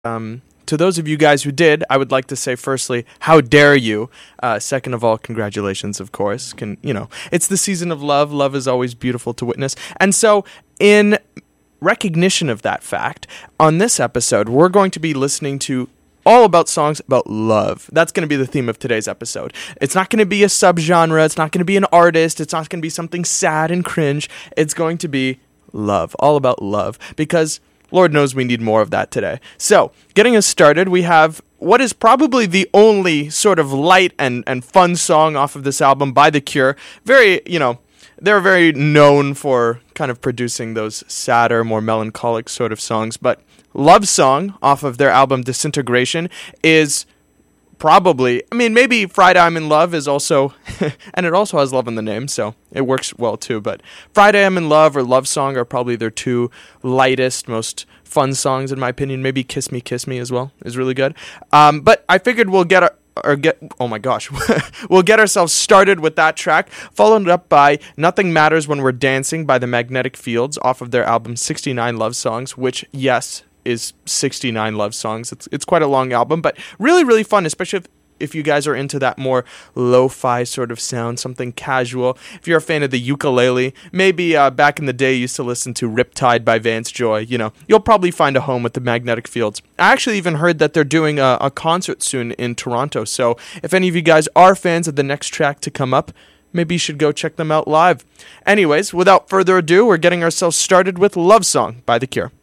To those of you guys who did, I would like to say firstly, how dare you? Second of all, congratulations, of course. It's the season of love. Love is always beautiful to witness. And so, in recognition of that fact, on this episode, we're going to be listening to all about songs about love. That's going to be the theme of today's episode. It's not going to be a subgenre. It's not going to be an artist. It's not going to be something sad and cringe. It's going to be love, all about love, because Lord knows we need more of that today. So, getting us started, we have what is probably the only sort of light and fun song off of this album by The Cure. They're very known for kind of producing those sadder, more melancholic sort of songs, but Love Song off of their album Disintegration is probably, maybe Friday I'm in Love is also, and it also has love in the name, so it works well too, but Friday I'm in Love or Love Song are probably their two lightest, most fun songs in my opinion. Maybe Kiss Me as well is really good. But I figured we'll we'll get ourselves started with that track, followed up by Nothing Matters When We're Dancing by the Magnetic Fields off of their album 69 Love Songs, which, yes, is 69 love songs. It's quite a long album, but really, really fun, especially if you guys are into that more lo-fi sort of sound, something casual. If you're a fan of the ukulele, maybe back in the day you used to listen to Riptide by Vance Joy, you'll probably find a home with the Magnetic Fields. I actually even heard that they're doing a concert soon in Toronto, so if any of you guys are fans of the next track to come up, maybe you should go check them out live. Anyways, without further ado, we're getting ourselves started with Love Song by The Cure.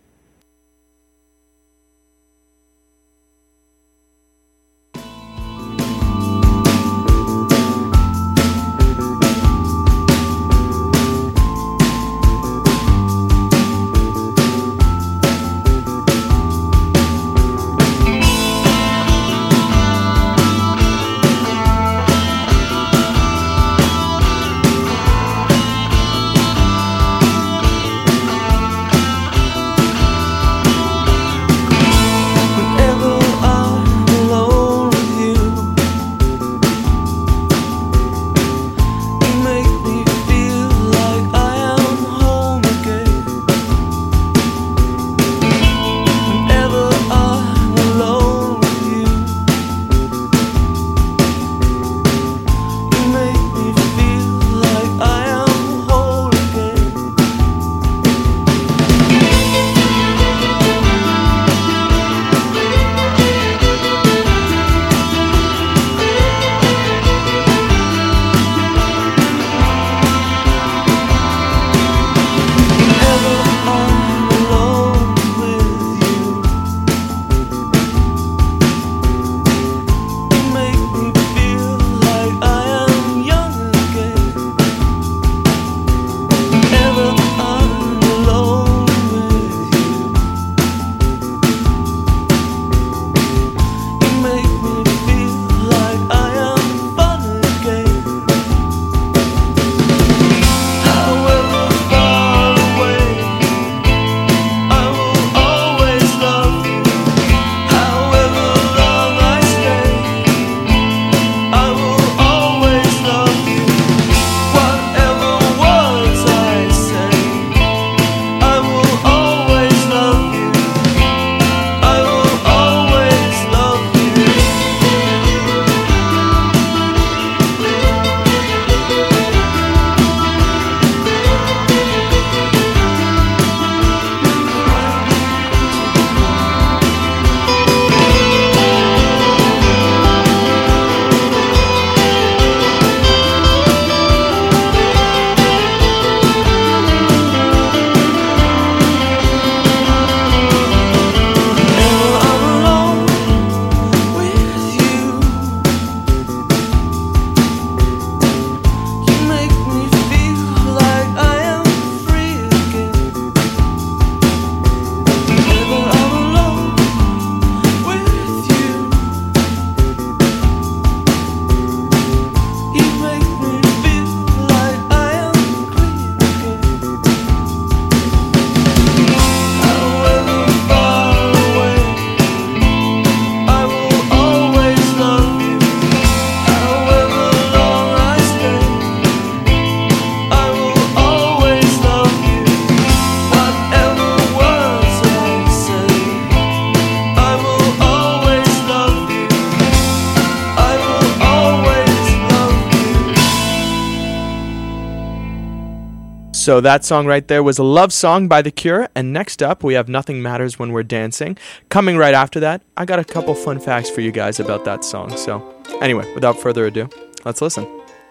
So that song right there was a love song by The Cure. And next up, we have Nothing Matters When We're Dancing. Coming right after that, I got a couple fun facts for you guys about that song. So anyway, without further ado, let's listen.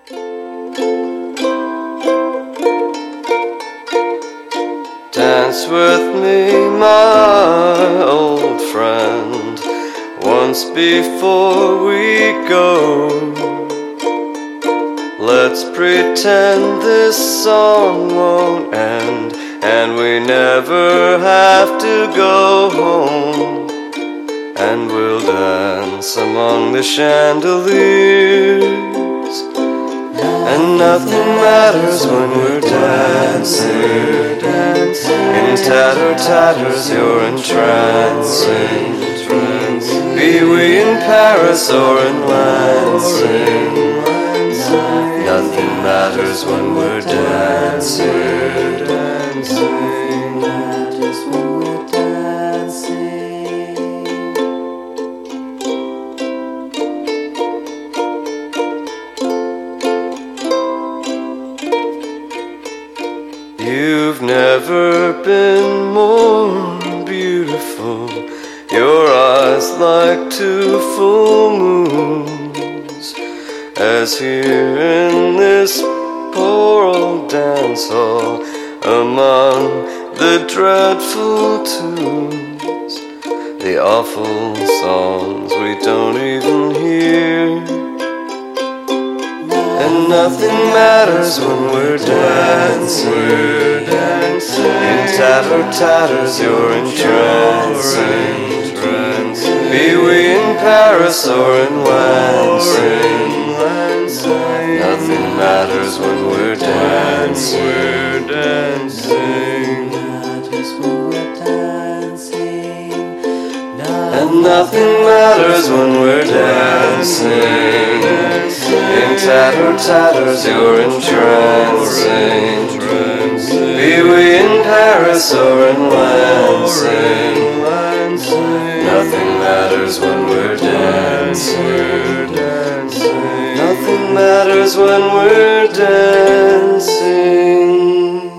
Dance with me, my old friend, once before we go. Let's pretend this song won't end, and we never have to go home. And we'll dance among the chandeliers, and nothing matters when we're dancing. In tatters you're entrancing. Be we in Paris or in Lansing, nothing matters when we're dancing. You've never been more beautiful, your eyes like two full moons, as here in this poor old dance hall, among the dreadful tunes, the awful songs we don't even hear. And nothing matters when we're dancing. In tatters you're entrancing. Be we in Paris or in Lansing, nothing matters when we're dancing. And nothing matters when we're dancing. In tatters you're entrancing. Be we in Paris or in Lansing, nothing matters when we're dancing. Nothing matters when we're dancing.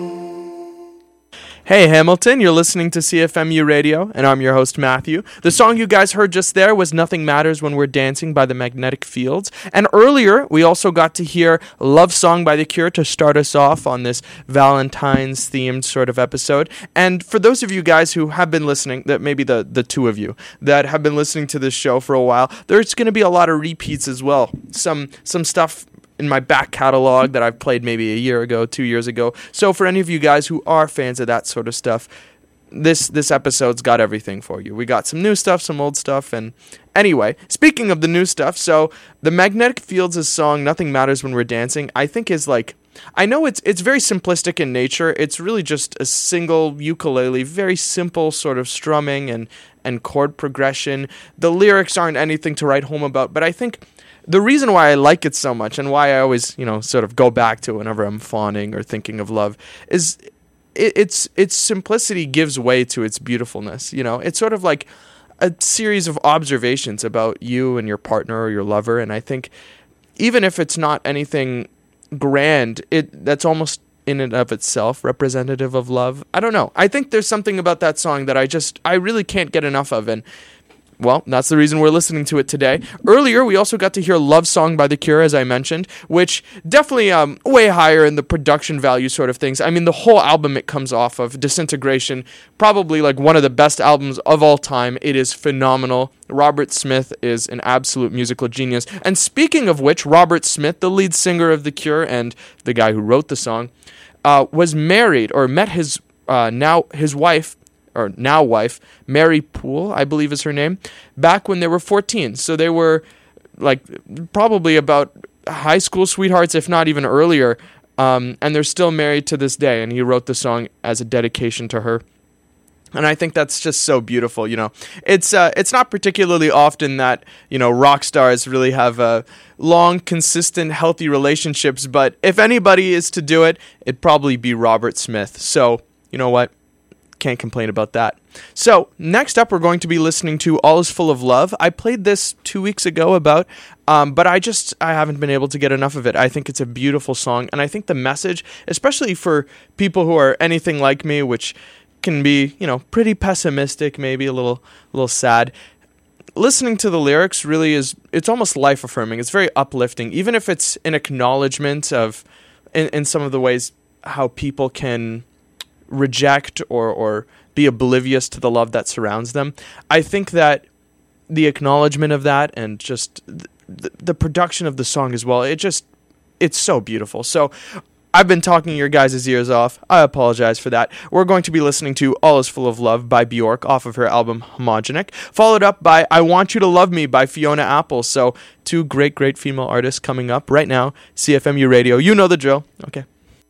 Hey Hamilton, you're listening to CFMU Radio, and I'm your host Matthew. The song you guys heard just there was Nothing Matters When We're Dancing by the Magnetic Fields. And earlier, we also got to hear Love Song by The Cure to start us off on this Valentine's themed sort of episode. And for those of you guys who have been listening, that maybe the two of you that have been listening to this show for a while, there's going to be a lot of repeats as well. Some stuff in my back catalog that I've played maybe a year ago, 2 years ago. So for any of you guys who are fans of that sort of stuff, this episode's got everything for you. We got some new stuff, some old stuff, and anyway, speaking of the new stuff, so the Magnetic Fields' song Nothing Matters When We're Dancing, I think is like, I know it's very simplistic in nature. It's really just a single ukulele, very simple sort of strumming and chord progression. The lyrics aren't anything to write home about, but I think the reason why I like it so much and why I always, sort of go back to it whenever I'm fawning or thinking of love is its simplicity gives way to its beautifulness. It's sort of like a series of observations about you and your partner or your lover, and I think even if it's not anything grand, that's almost in and of itself representative of love. I don't know. I think there's something about that song that I really can't get enough of, and well, that's the reason we're listening to it today. Earlier, we also got to hear Love Song by The Cure, as I mentioned, which definitely way higher in the production value sort of things. I mean, the whole album it comes off of, Disintegration, probably like one of the best albums of all time. It is phenomenal. Robert Smith is an absolute musical genius. And speaking of which, Robert Smith, the lead singer of The Cure and the guy who wrote the song, was married or met his wife, or now wife, Mary Poole, I believe is her name, back when they were 14. So they were like probably about high school sweethearts, if not even earlier. And they're still married to this day. And he wrote the song as a dedication to her. And I think that's just so beautiful. It's not particularly often that, rock stars really have long, consistent, healthy relationships. But if anybody is to do it, it'd probably be Robert Smith. So, you know what? can't complain about that. So next up, we're going to be listening to All Is Full of Love. I played this 2 weeks ago but I haven't been able to get enough of it. I think it's a beautiful song, and I think the message, especially for people who are anything like me, which can be, pretty pessimistic, maybe a little sad. Listening to the lyrics really it's almost life-affirming. It's very uplifting, even if it's an acknowledgement of, in some of the ways, how people can reject or be oblivious to the love that surrounds them. I think that the acknowledgement of that and just the production of the song as well, it's so beautiful. So I've been talking your guys' ears off. I apologize for that. We're going to be listening to All Is Full of Love by Bjork off of her album Homogenic, followed up by I Want You to Love Me by Fiona Apple. So 2 great female artists coming up right now. CFMU Radio. You know the drill. Okay.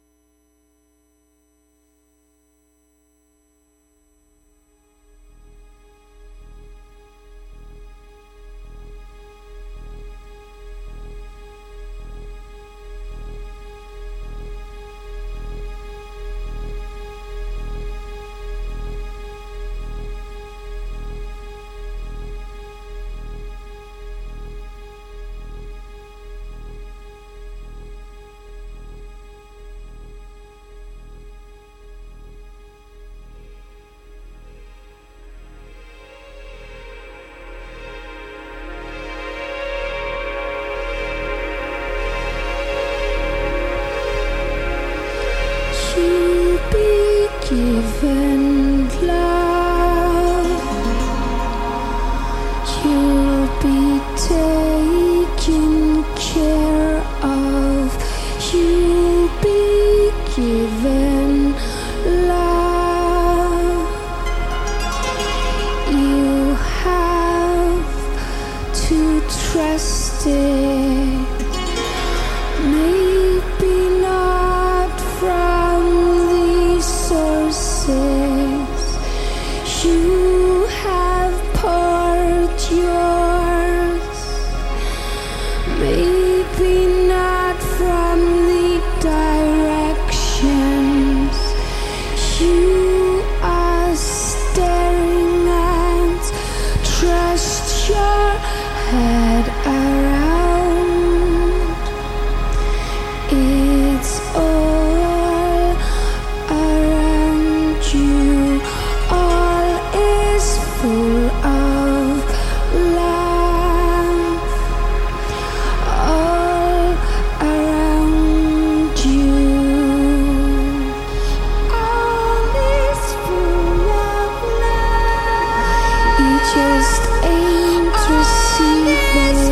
Given love, you'll be taken care of. You'll be given love. You have to trust it. Maybe not from these sources. You have poured yours. Maybe not from the directions you are staring at. Trust your head around. It's all around you. All is full of love. All around you. All is full of love. You just ain't receiving.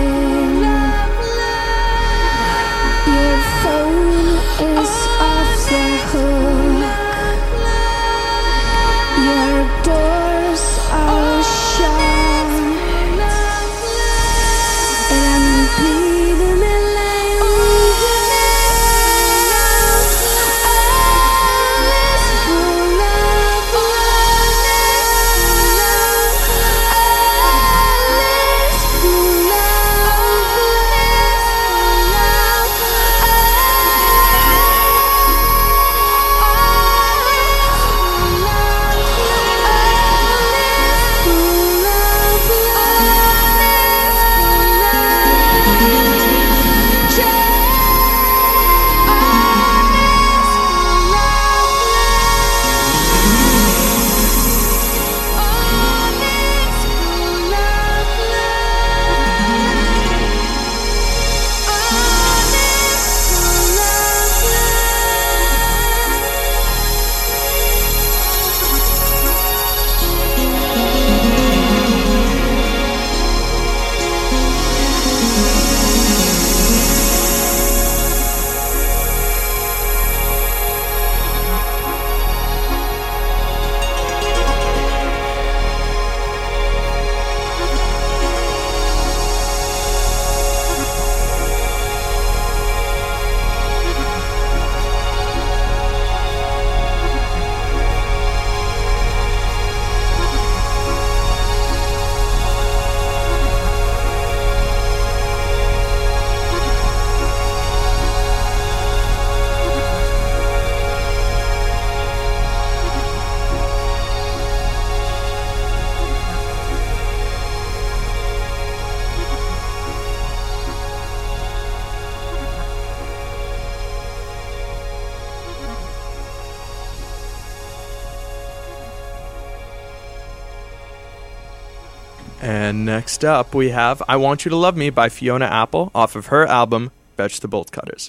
And next up, we have I Want You to Love Me by Fiona Apple off of her album, Fetch the Bolt Cutters.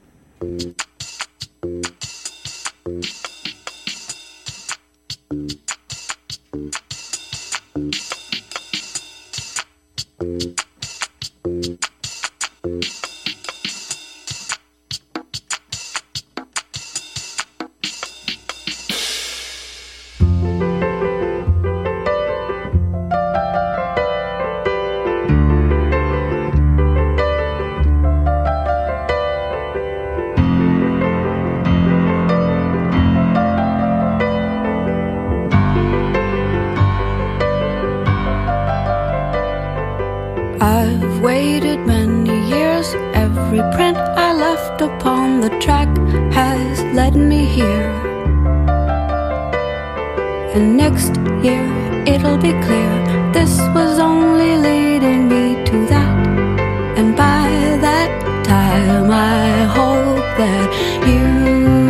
I've waited many years. Every print I left upon the track has led me here. And next year it'll be clear this was only leading me to that. And by that time I hope that you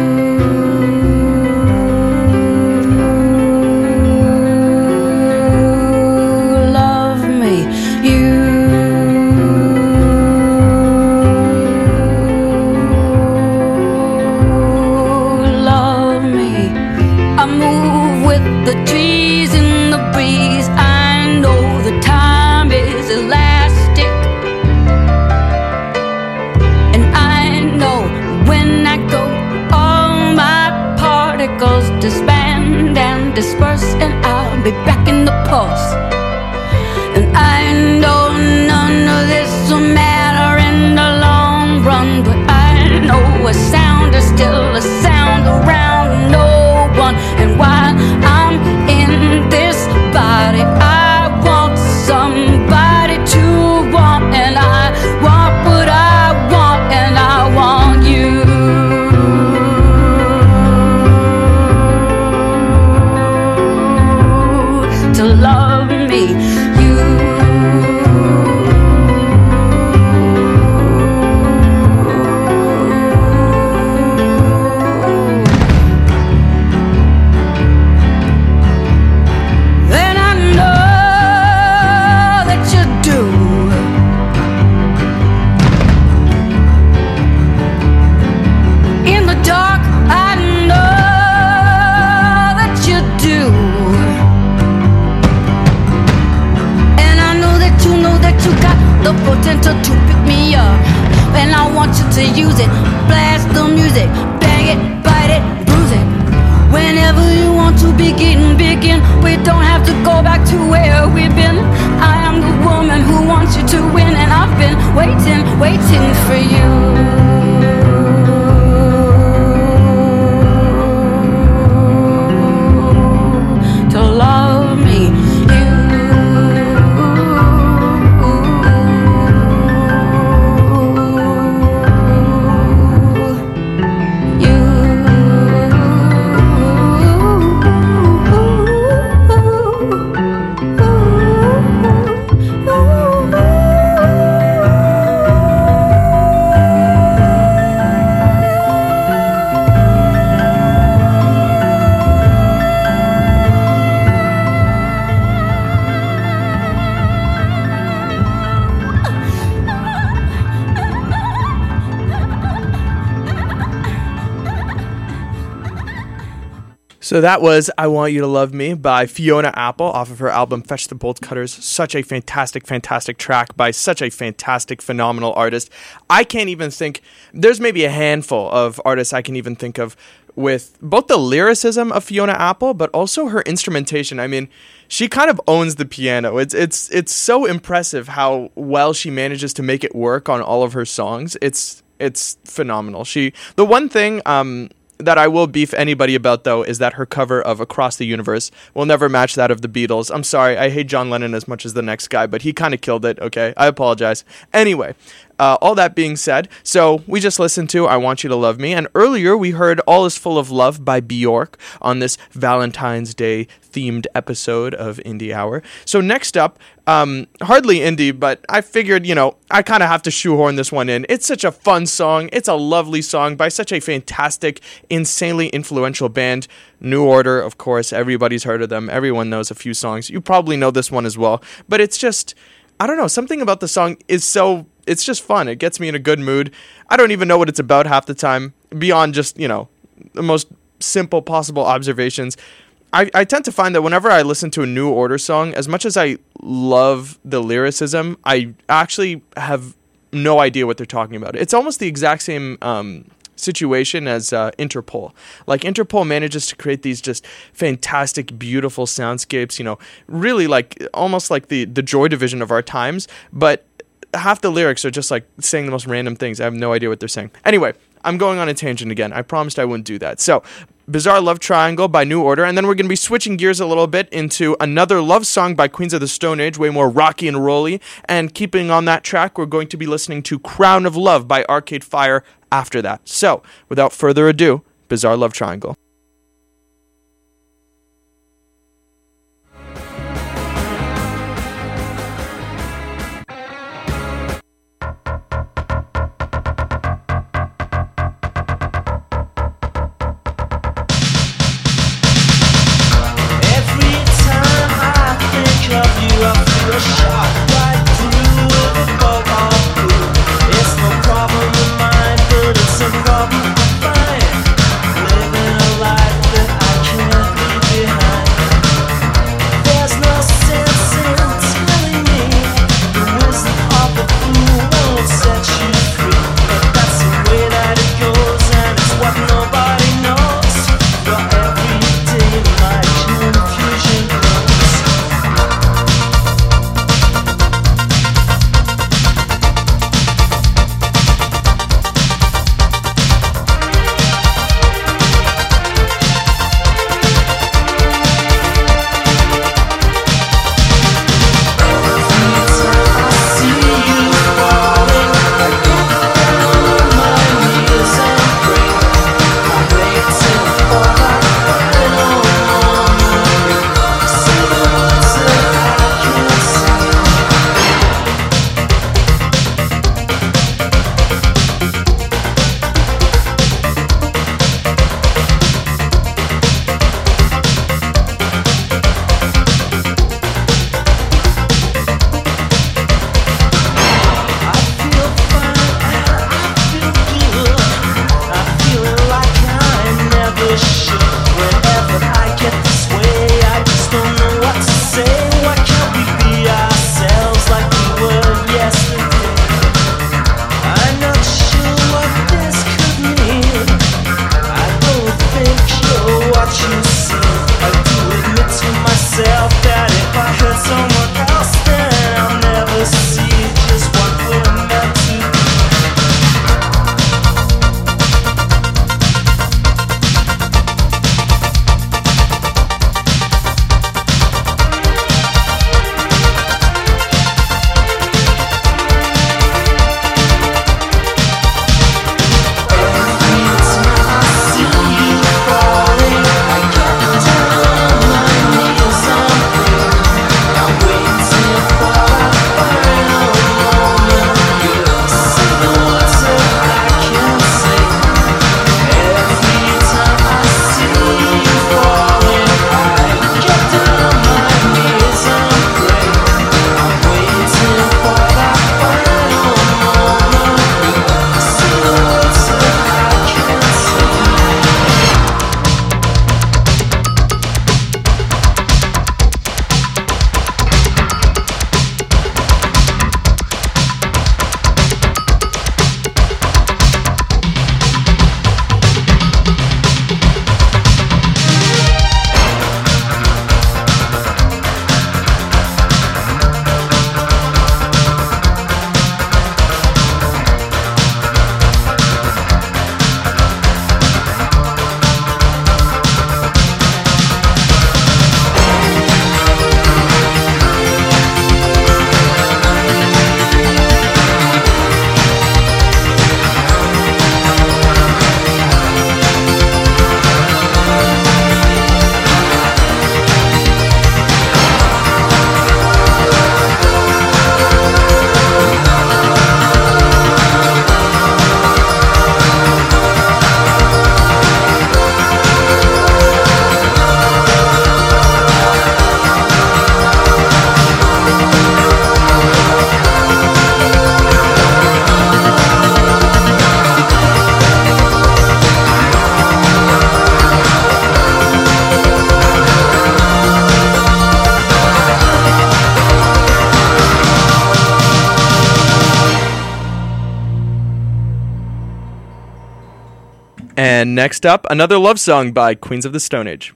disband and disperse, and I'll be back in the pulse. And I know none of this will matter in the long run, but I know a sound is still a sound around no one. And while I'm in this body, I want somebody to want, and I want what I want, and I want you. To love me, then I know that you do. In the dark, I know that you do. You got the potential to pick me up, and I want you to use it. Blast the music, bang it, bite it, bruise it. Whenever you want to begin. We don't have to go back to where we've been. I am the woman who wants you to win, and I've been waiting for you. So that was I Want You to Love Me by Fiona Apple off of her album Fetch the Bolt Cutters. Such a fantastic, fantastic track by such a fantastic, phenomenal artist. I can't even think, there's maybe a handful of artists I can even think of with both the lyricism of Fiona Apple, but also her instrumentation. I mean, she kind of owns the piano. It's so impressive how well she manages to make it work on all of her songs. It's phenomenal. The one thing, that I will beef anybody about, though, is that her cover of Across the Universe will never match that of the Beatles. I'm sorry, I hate John Lennon as much as the next guy, but he kind of killed it, okay? I apologize. Anyway, All that being said, so we just listened to I Want You to Love Me, and earlier we heard All Is Full of Love by Bjork on this Valentine's Day themed episode of Indie Hour. So next up, hardly indie, but I figured, I kind of have to shoehorn this one in. It's such a fun song. It's a lovely song by such a fantastic, insanely influential band. New Order, of course, everybody's heard of them. Everyone knows a few songs. You probably know this one as well, but it's just, I don't know, something about the song is it's just fun. It gets me in a good mood. I don't even know what it's about half the time, beyond just, the most simple possible observations. I tend to find that whenever I listen to a New Order song, as much as I love the lyricism, I actually have no idea what they're talking about. It's almost the exact same situation as Interpol. Like, Interpol manages to create these just fantastic, beautiful soundscapes, really almost like the Joy Division of our times, but half the lyrics are just like saying the most random things. I have no idea what they're saying. Anyway, I'm going on a tangent again. I promised I wouldn't do that. So, Bizarre Love Triangle by New Order, and then we're going to be switching gears a little bit into another love song by Queens of the Stone Age, way more rocky and rolly, and keeping on that track, we're going to be listening to Crown of Love by Arcade Fire after that. So, without further ado, Bizarre Love Triangle. It's no problem of mine, but it's a problem of mine. Living a life And next up, another love song by Queens of the Stone Age.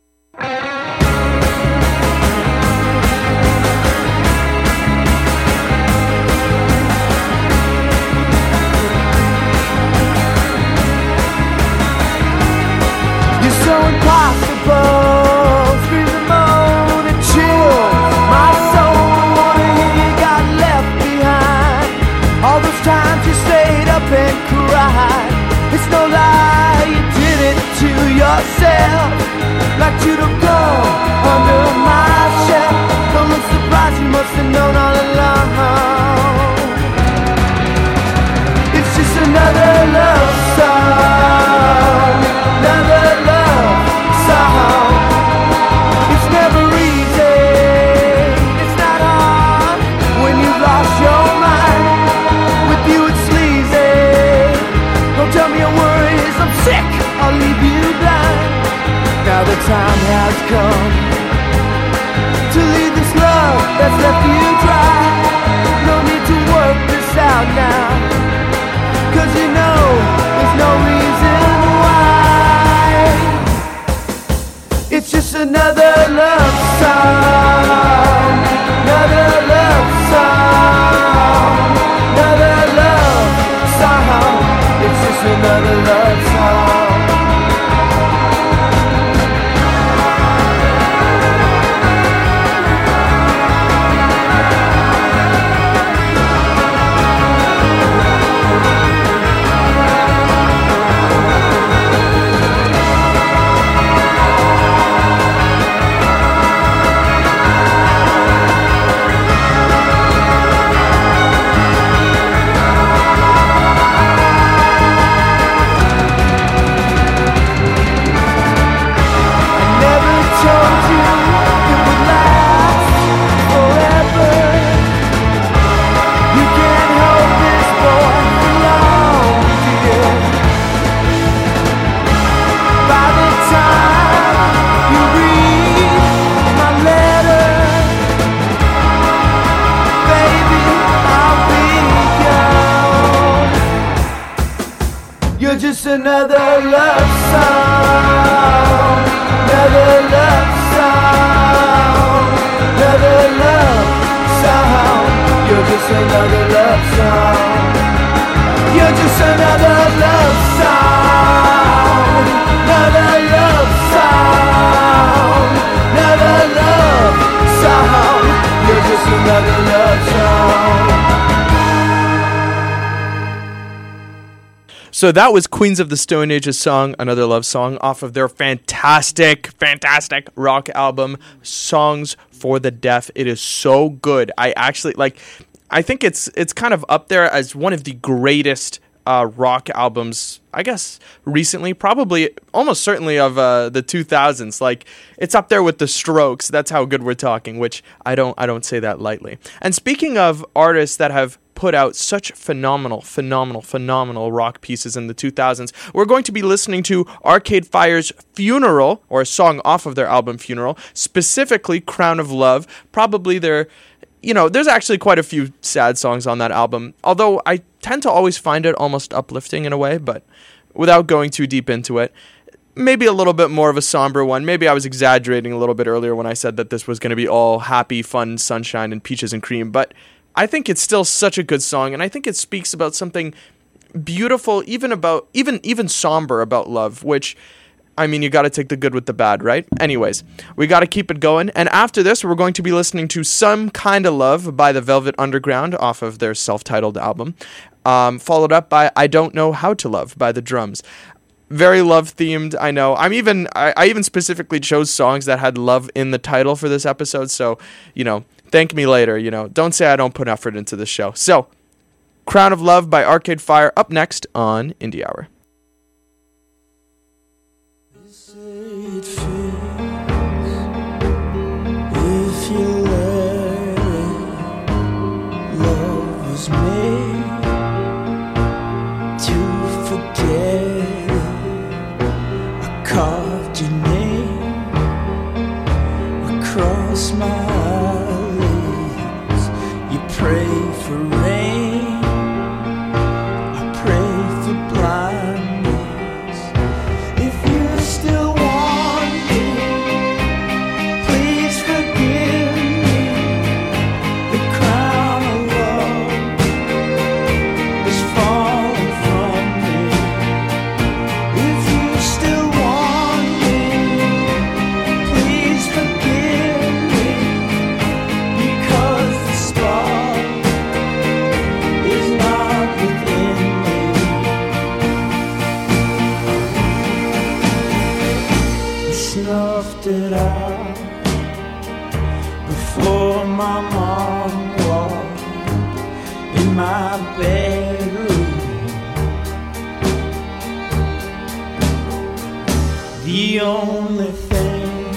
So impossible, screams and moan and chill. My soul, wanna hear you got left behind. All those times you stayed up and cried. It's no lie, you did it to yourself. Like you to go under my shelf. Don't look surprised, you must have known all along. It's just another love song, another love song. It's never easy, it's not hard when you've lost your mind. With you it's sleazy. Don't tell me your worries, I'm sick, I'll leave you blind. Now the time has come to leave this love that's left you dry. No need to work this out now, 'cause you know there's no reason why. It's just another love song, another love song, another love song. It's just another love song. Just another love song, another love song, another love song. You're just another love song. You're just another love song, another love song, another love song. You're just another love song. So that was Queens of the Stone Age's song, Another Love Song, off of their fantastic rock album, Songs for the Deaf. It is so good. I think it's kind of up there as one of the greatest rock albums, I guess, recently, probably almost certainly of the 2000s. Like, it's up there with the Strokes. That's how good we're talking, which I don't say that lightly. And speaking of artists that have put out such phenomenal rock pieces in the 2000s, we're going to be listening to Arcade Fire's Funeral, or a song off of their album Funeral, specifically Crown of Love. Probably there's actually quite a few sad songs on that album, although I tend to always find it almost uplifting in a way, but without going too deep into it, maybe a little bit more of a somber one. Maybe I was exaggerating a little bit earlier when I said that this was going to be all happy, fun, sunshine, and peaches and cream, but I think it's still such a good song, and I think it speaks about something beautiful, even somber about love, which, I mean, you got to take the good with the bad, right? Anyways, we got to keep it going, and after this, we're going to be listening to Some Kinda Love by the Velvet Underground off of their self-titled album, followed up by I Don't Know How to Love by the Drums. Very love-themed, I know. I even specifically chose songs that had love in the title for this episode, so, thank me later, Don't say I don't put effort into this show. So, Crown of Love by Arcade Fire up next on Indie Hour. If you let it, love was made to forget it. I carved your name across my eyelids. You pray for rain, I pray for blindness. my bedroom. The only thing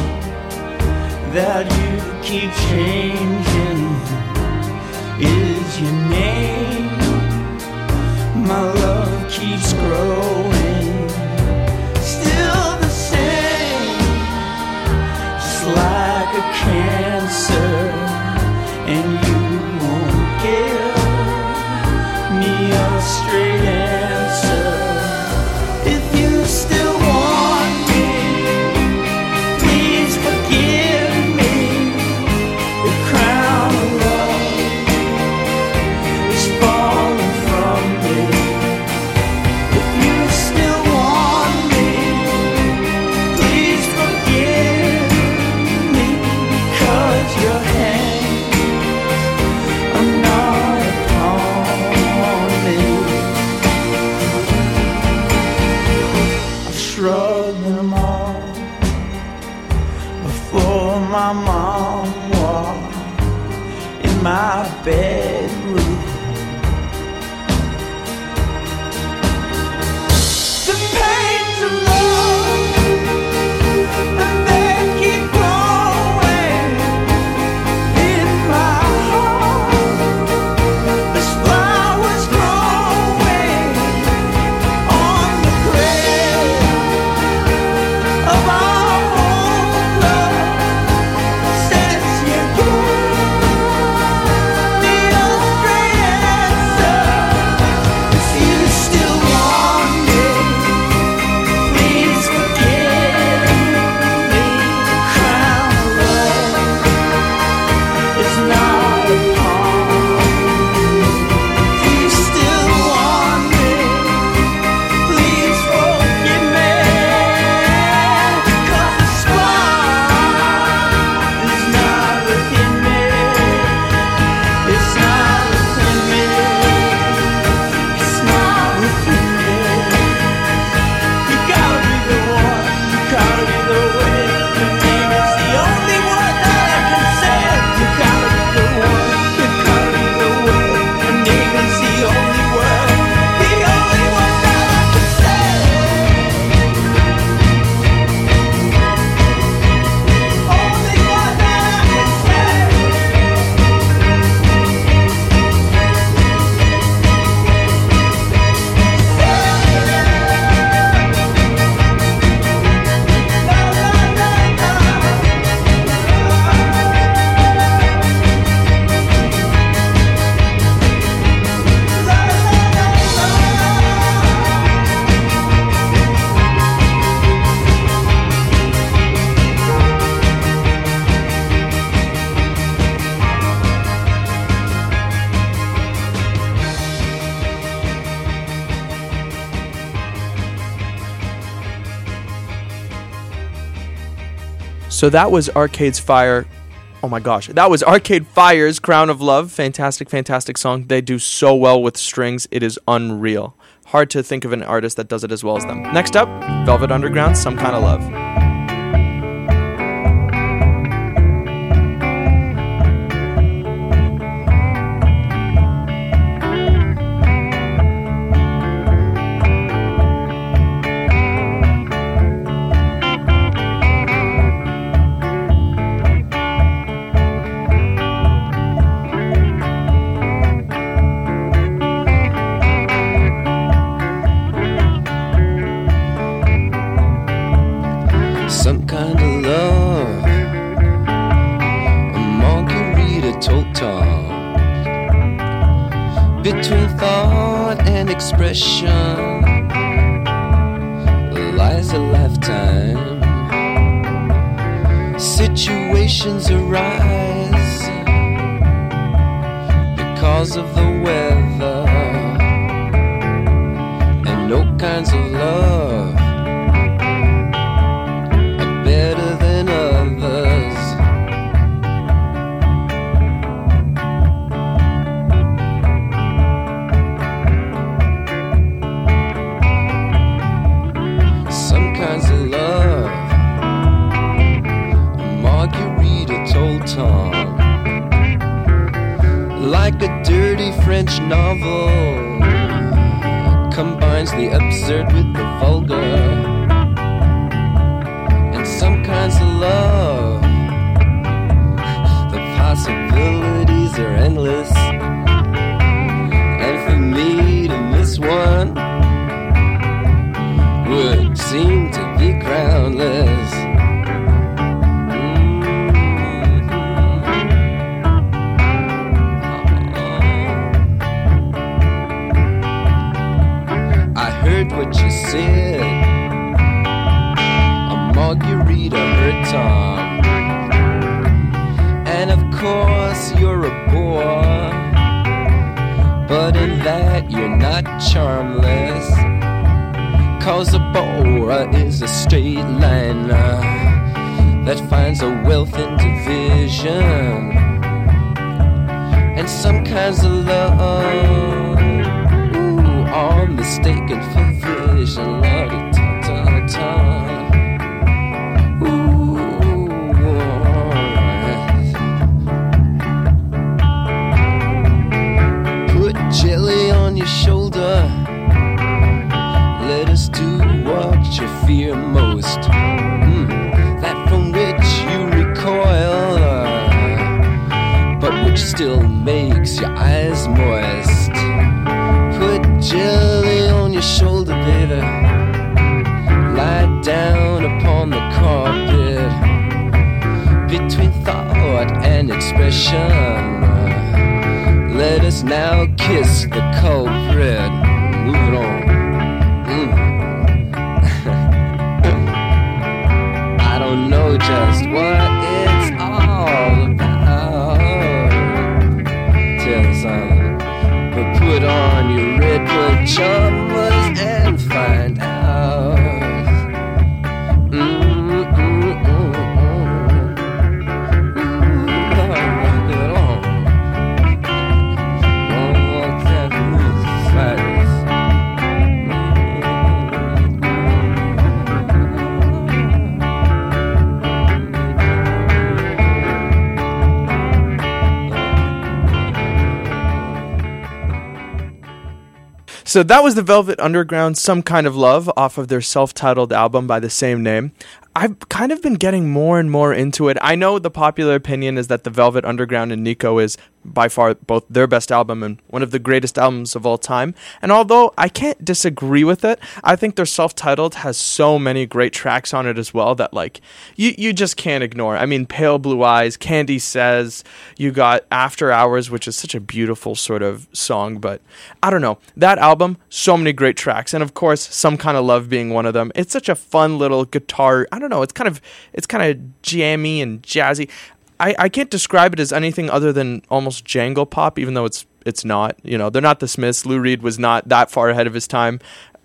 that you keep changing is your name. My love keeps growing, still the same, just like a cancer, and you won't give me a straight answer. If you still want me, please forgive me. The crown of love is falling from me. If you still want me, please forgive me, because your hands are not upon me. I've shrugged them off before my mom walked in my bedroom. The pains of love, and they keep growing in my heart. There's flowers growing on the grave of our old love. Since you gave me a straight answer, if you still want me, please forgive me. The crown of love is not upon me. If you still want me, please forgive me, 'cause the spark is not within me. It's not within me. It's not within me. You gotta be the one. You gotta be the way. Your name is the only one that I can say. You gotta be the one. You gotta be the way. Your name is the only word. The only one that I can say. Only one that I can say. So that was Arcade Fire. Oh my gosh, that was Arcade Fire's Crown of Love. Fantastic, fantastic song. They do so well with strings. It is unreal. Hard to think of an artist that does it as well as them. Next up, Velvet Underground, Some Kind of Love. Some kind of love, a margarita total, between thought and expression lies a lifetime. Situations arise because of the weather, and no kinds of love better than others. Some kinds of love, a margarita told Tom, like a dirty French novel, combines the absurd with the vulgar, and some kinds of love, the possibilities are endless, and for me to miss one would seem to be groundless. I heard what you said, a margarita hurt Tom, and of course you're a bore, but in that you're not charmless, 'cause a bore is a straight line that finds a wealth in division, and some kinds of love are mistaken for vision. La-da-ta-ta-ta. Put jelly on your shoulder. Let us do what you fear most. That from which you recoil, but which still makes your eyes moist. Put jelly on your shoulder, baby. Lie down upon the carpet, between thought and expression. Let us now kiss the culprit. Move it on. I don't know just what it's all about, tell son, but put on your red pajamas and find out. So that was the Velvet Underground, Some Kind of Love, off of their self-titled album by the same name. I've kind of been getting more and more into it. I know the popular opinion is that the Velvet Underground and Nico is by far both their best album and one of the greatest albums of all time. And although I can't disagree with it, I think their self-titled has so many great tracks on it as well that like you just can't ignore. I mean, Pale Blue Eyes, Candy Says, you got After Hours, which is such a beautiful sort of song, but I don't know. That album, so many great tracks, and of course, Some Kind of Love being one of them. It's such a fun little guitar, I don't know, it's kind of jammy and jazzy. I can't describe it as anything other than almost jangle pop, even though it's not. You know, they're not the Smiths. Lou Reed was not that far ahead of his time.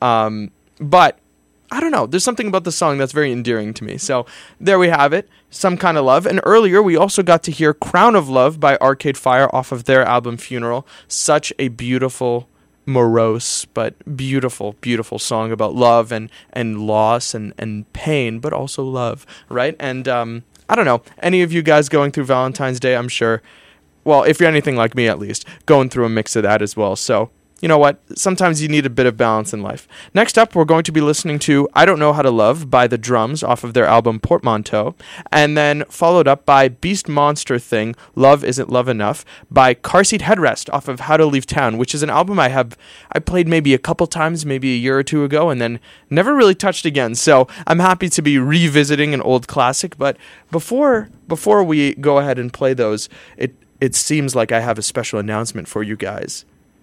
But I don't know. There's something about the song that's very endearing to me. So there we have it, Some Kind of Love. And earlier we also got to hear Crown of Love by Arcade Fire off of their album Funeral. Such a beautiful, morose but beautiful, beautiful song about love and loss and pain, but also love, right? And I don't know, any of you guys going through Valentine's Day, I'm sure, well, if you're anything like me at least, going through a mix of that as well. So, you know what? Sometimes you need a bit of balance in life. Next up, we're going to be listening to I Don't Know How to Love by The Drums off of their album Portmanteau, and then followed up by Beast Monster Thing, Love Isn't Love Enough by Car Seat Headrest off of How to Leave Town, which is an album I played maybe a couple times, maybe a year or two ago, and then never really touched again. So I'm happy to be revisiting an old classic, but before we go ahead and play those, it seems like I have a special announcement for you guys.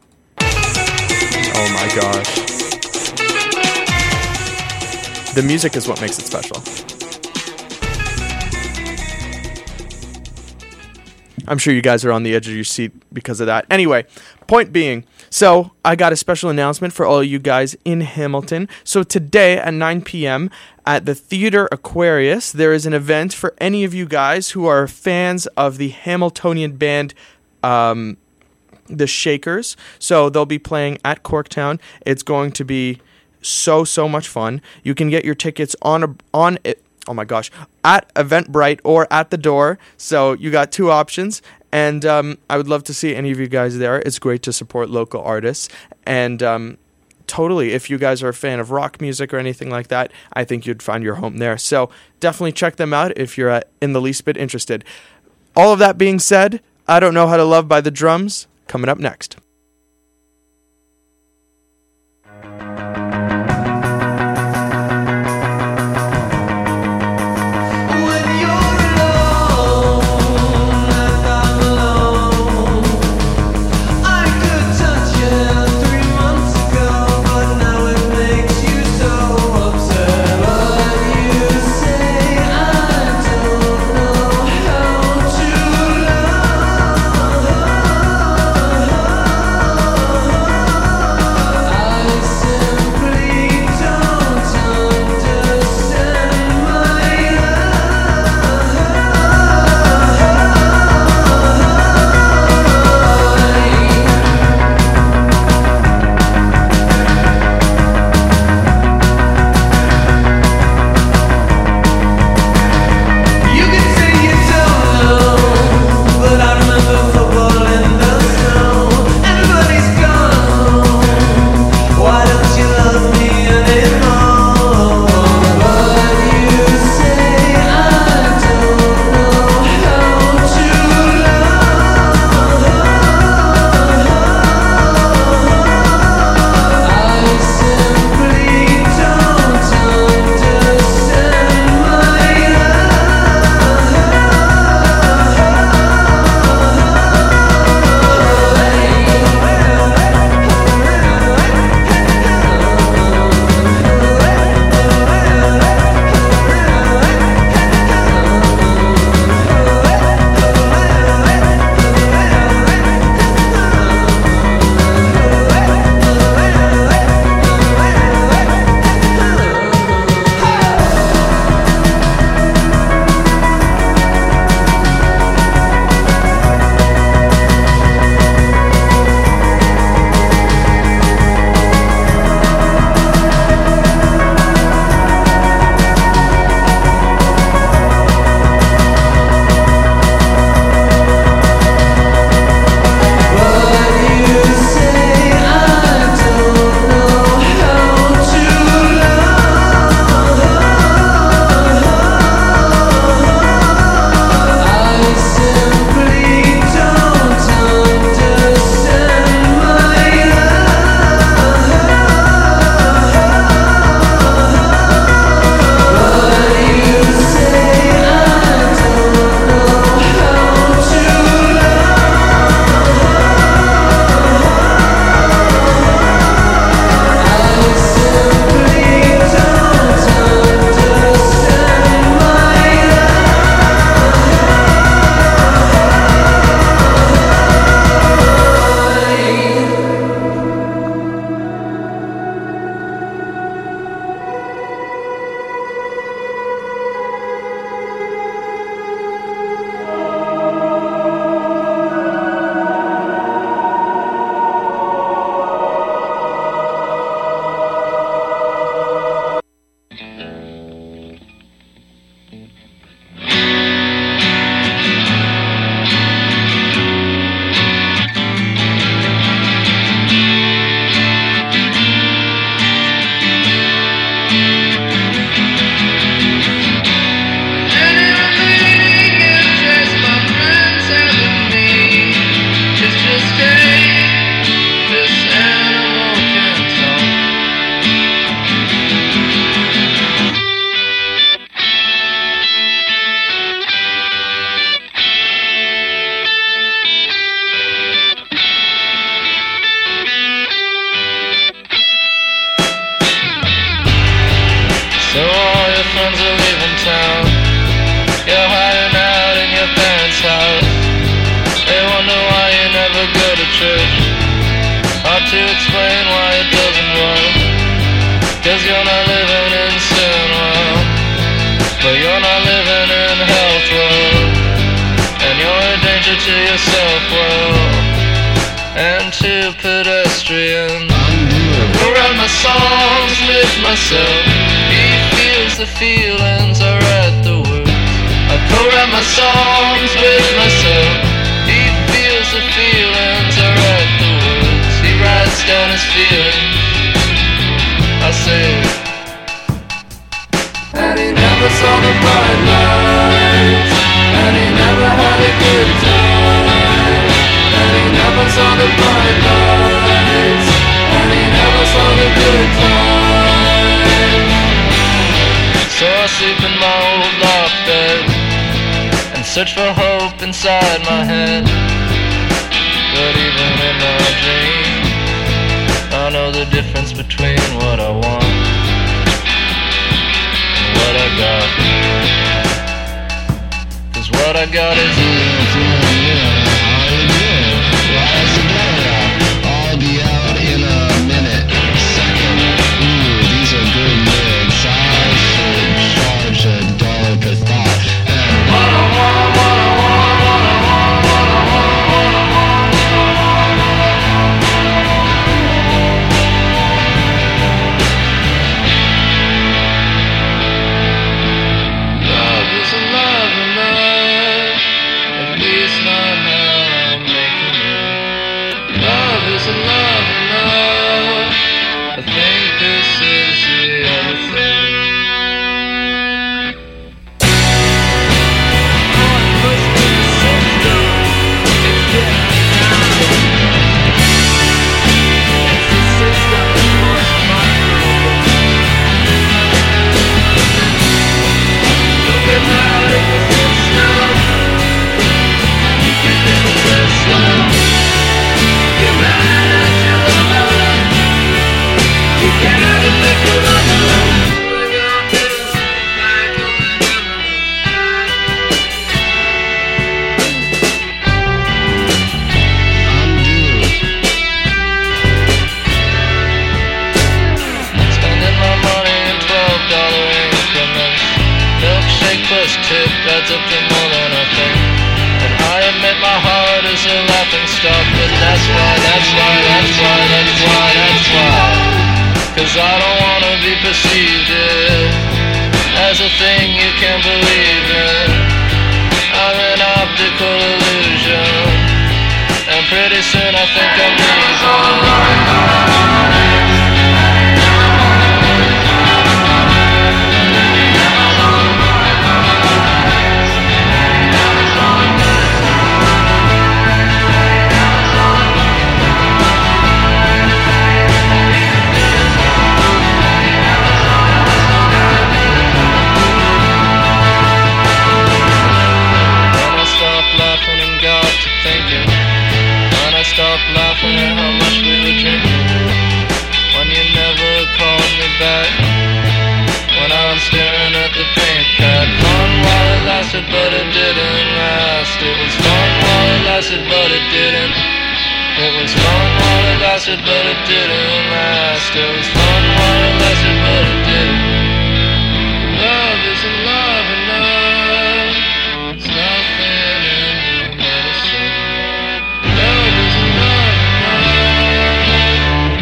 Oh my gosh. The music is what makes it special. I'm sure you guys are on the edge of your seat because of that. Anyway, point being, so I got a special announcement for all you guys in Hamilton. So today at 9 p.m. at the Theater Aquarius, there is an event for any of you guys who are fans of the Hamiltonian band, the Shakers. So they'll be playing at Corktown. It's going to be so much fun. You can get your tickets on it. Oh my gosh, at Eventbrite or at the door. So you got two options. And I would love to see any of you guys there. It's great to support local artists. And totally, if you guys are a fan of rock music or anything like that, I think you'd find your home there. So definitely check them out if you're in the least bit interested. All of that being said, I Don't Know How to Love by The Drums, coming up next. church. Hard to explain why it doesn't work, 'cause you're not living in sin world, but you're not living in health world, and you're a danger to yourself world, and to pedestrians. I write my songs with myself. He feels the feelings, I write the words. I co-write my songs with myself. He understand his feelings. I say, and he never saw the bright lights, and he never had a good time, and he never saw the bright lights, and he never saw the good time. So I sleep in my old lock bed and search for hope inside my head. But even in my dream, I know the difference between what I want and what I got. 'Cause what I got is I'll be out in a minute, second. Ooh, these are good lyrics. I should charge $1 per thought. love isn't love enough, at least not how I'm making it. Love isn't love enough, I think this is the other thing. Spending my money in $12 increments. Milkshake plus tip adds up to more than I think. And I admit my heart is a laughing stock, but that's why. 'Cause I don't wanna be perceived as a thing you can't believe in. I'm an optical illusion, and pretty soon I think I'm leaving. When I stopped laughing and got to thinking, when I stopped laughing at how much we were drinking, when you never called me back, when I was staring at the paint pad. Fun while it lasted, but it didn't last. It was fun while it lasted, but it didn't. It was fun while it lasted, but it didn't last. It was fun while it lasted, but it didn't. Love isn't love enough. It's nothing in the medicine. Love isn't love enough.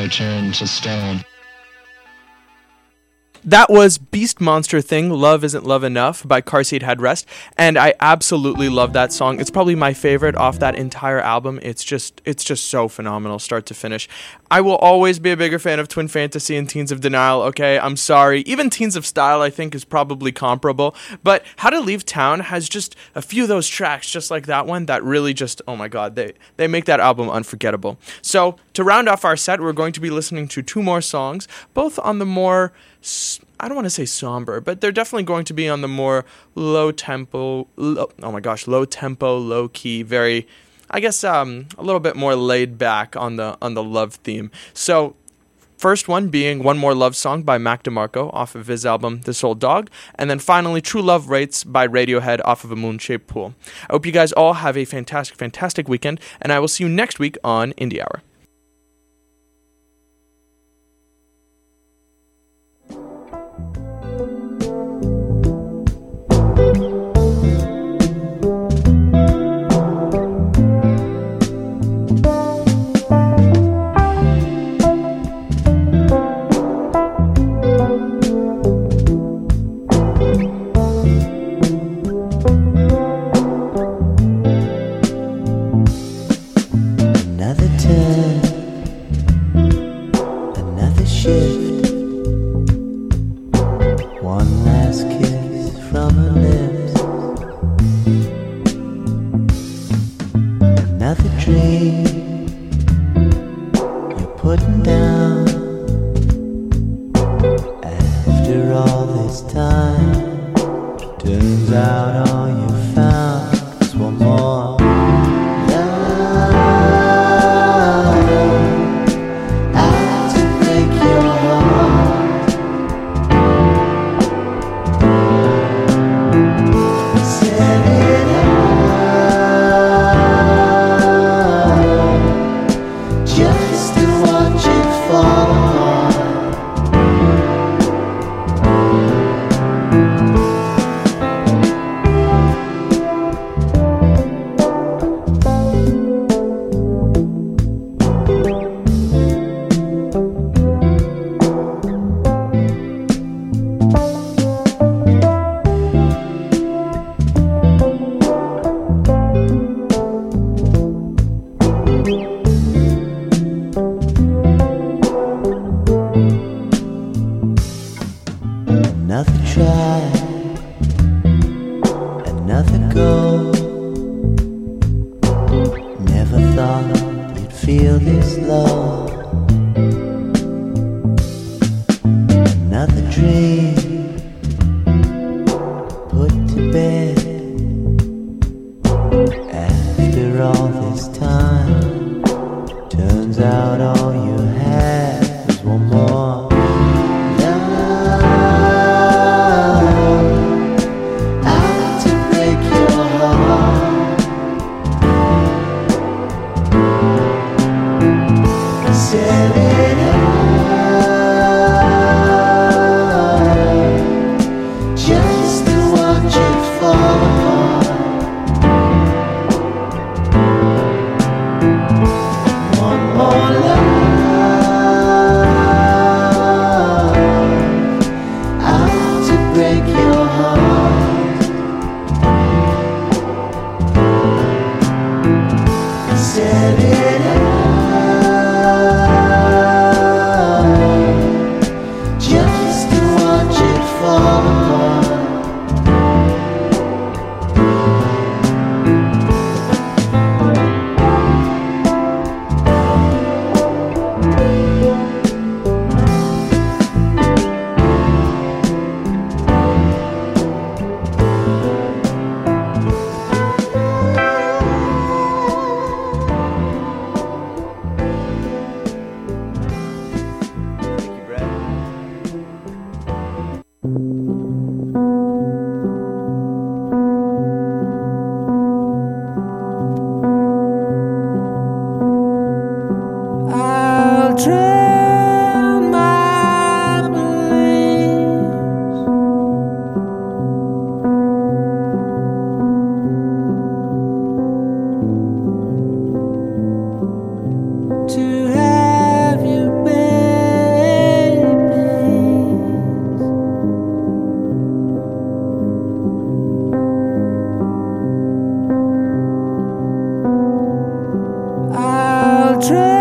also turned to stone. That was Beast Monster Thing, Love Isn't Love Enough by Car Seat Headrest, and I absolutely love that song. It's probably my favorite off that entire album. It's just so phenomenal, start to finish. I will always be a bigger fan of Twin Fantasy and Teens of Denial, okay? I'm sorry. Even Teens of Style, I think, is probably comparable, but How to Leave Town has just a few of those tracks, just like that one, that really just, oh my god, they make that album unforgettable. So, to round off our set, we're going to be listening to two more songs, both on the more, I don't want to say somber, but they're definitely going to be on the more low tempo, low key, very, I guess, a little bit more laid back on the love theme. So, first one being One More Love Song by Mac DeMarco off of his album This Old Dog, and then finally True Love Rates by Radiohead off of A Moon-Shaped Pool. I hope you guys all have a fantastic, fantastic weekend, and I will see you next week on Indie Hour. train.